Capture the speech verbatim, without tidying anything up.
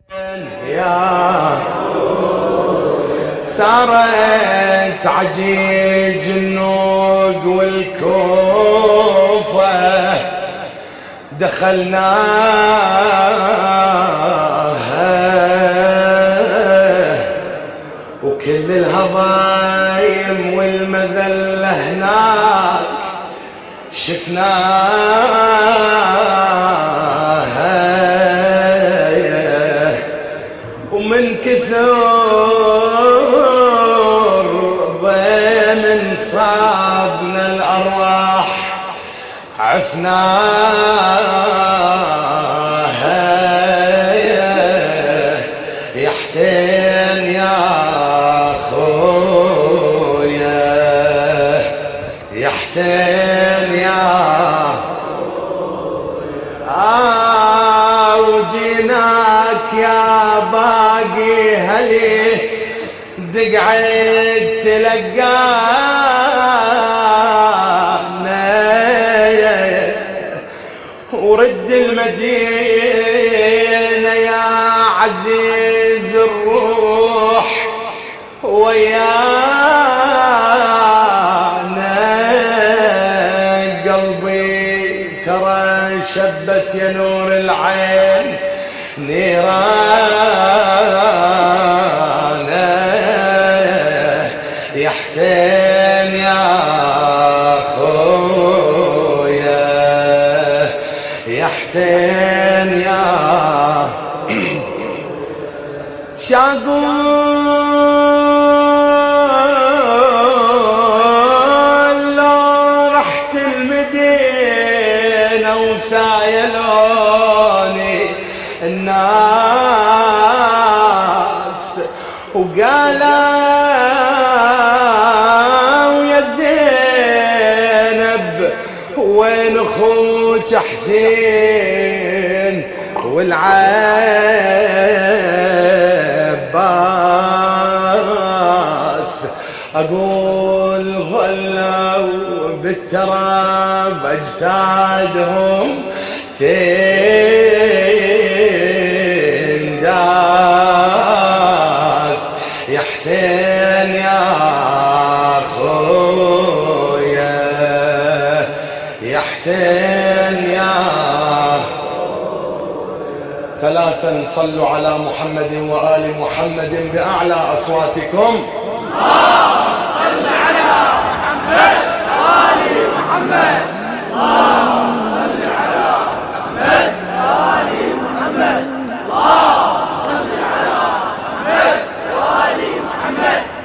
يا صارت عجيج النوق والكوفة دخلناها وكل الهضايم والمذلة هناك شفناها ومن كثر ضيم صابنا الأرواح عفناها يا حسين يا خويا يا حسين يا آه وجيناك يا باقي هلي دقعت تلقانا ورد المدينة يا عزيز الروح ويانا قلبي ترى شبت يا نور العين نيرانا يا حسين يا خويا يا حسين يا شاقول لو رحت المدينة وسايلوني الناس وقالوا يا زينب وين اخوك حسين والعباس اقول ظلوا بالتراب اجسادهم تنداس يا حسين يا خويا يا حسين يا ثلاثا صلوا على محمد وآل محمد بأعلى أصواتكم. اللهم صل على محمد وآل محمد. اللهم صل على محمد وآل محمد. اللهم صل على محمد وآل محمد.